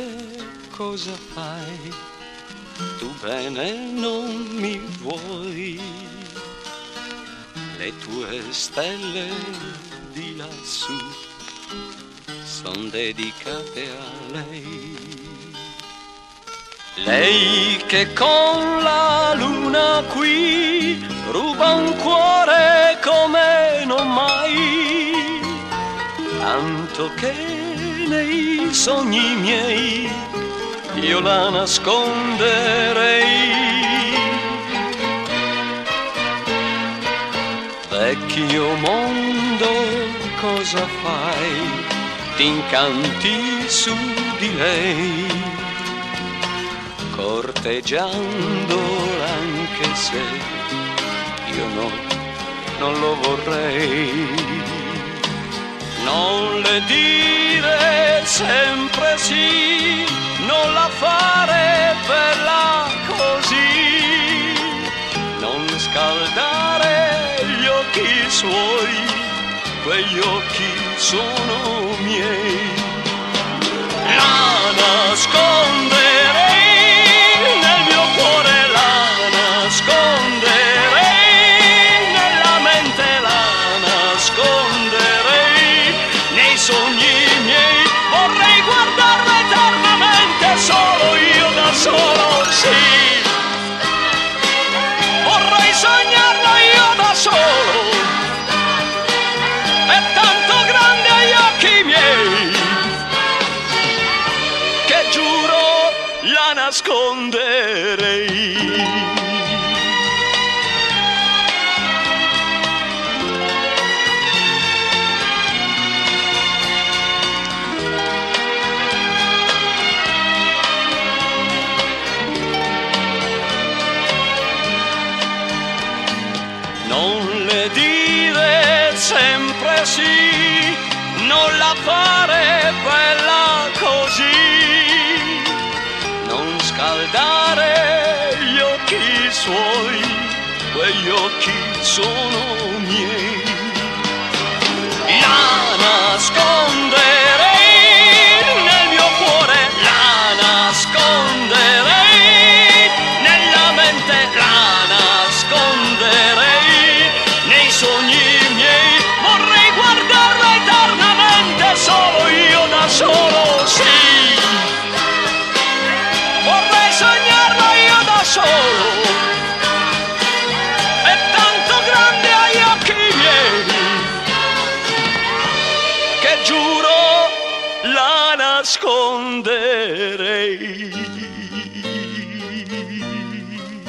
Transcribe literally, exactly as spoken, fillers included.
cosa fai? Tu bene non mi vuoi. Le tue stelle di lassù son dedicate a lei. Lei che con la luna qui ruba un cuore come non mai, tanto che nei sogni miei io la nasconderei. Vecchio mondo, cosa fai? T'incanti su di lei, corteggiandola anche se io no, non lo vorrei. Non le dire sempre sì, non la fare bella così, non scaldare gli occhi suoi, quegli occhi sono miei. La nasconderei nel mio cuore, la nasconderei nella mente, la nasconderei nei sogni miei. Vorrei guardarla eternamente, solo io da solo, sì. Vorrei sognarla io da solo, è tanto grande agli occhi miei che giuro la nasconderei. Non le dire sempre sì, non la fare bella così, non scaldare gli occhi suoi, quegli occhi sono miei. La nasconderei nel mio cuore, la nasconderei nella mente, la nasconderei nei sogni miei. Vorrei guardarla eternamente, solo io da solo, sì. Vorrei sognarla io da solo, è tanto grande agli occhi miei che giuro la nasconderei.